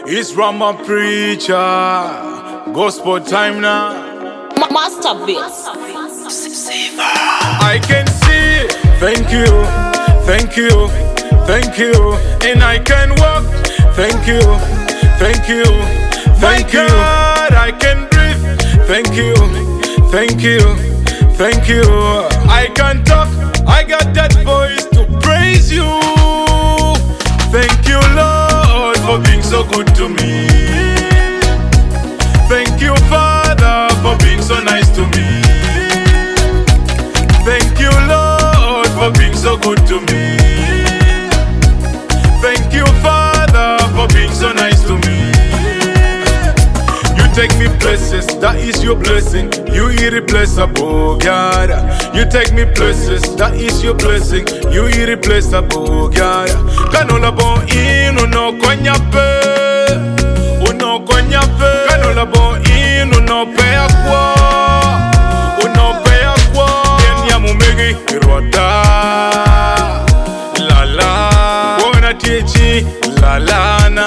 It's Rama Preacher. Gospel time now. Master Beats. I can see, thank you, thank you, thank you. And I can walk, thank you, thank you, thank you. I can breathe, thank you, thank you, thank you. I can talk, I got that voice to praise you. Thank you, Lord, for being so good to me. Thank you, Father, for being so nice to me. Thank you, Lord, for being so good to me. Thank you, Father, for being so nice to me. You take me places, that is your blessing. You irreplaceable, God. You take me places, that is your blessing. You irreplaceable, God. Canola bon in, uno konyape, uno konyape. Canola bon in, uno pe aqua, uno pe aqua. Kenya mumegi irwata, la la. Bona tiechi, la la na.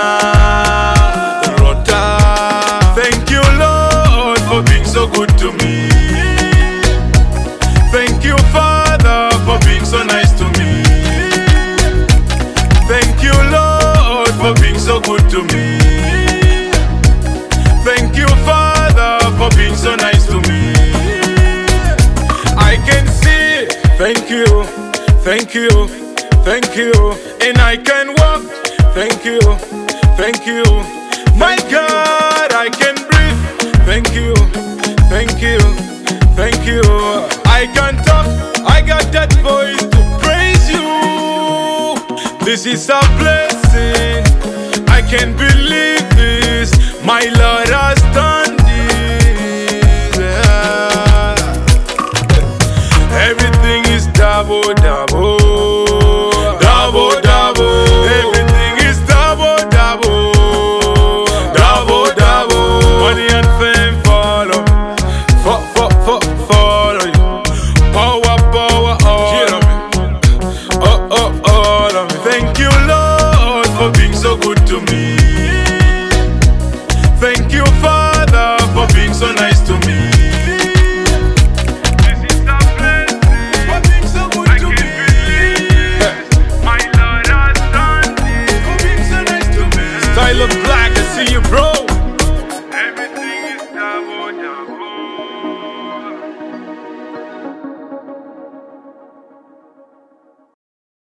Thank you, Lord, for being so good to me. Thank you, Father, for being so nice to me. Thank you, Lord, for being so good to me. Thank you, Father, for being so nice to me. I can see, thank you, thank you, thank you. And I can walk, thank you, thank you. My God, I can breathe. Thank you, thank you, thank you. I can talk, I got that voice to praise you. This is a blessing, I can't believe this. My Lord has done this. Yeah. Everything is double, double, double, double. Everything is double, double. Money and fame follow me, follow you. Power, all of me, all of me. Thank you, Lord, for being so good to me.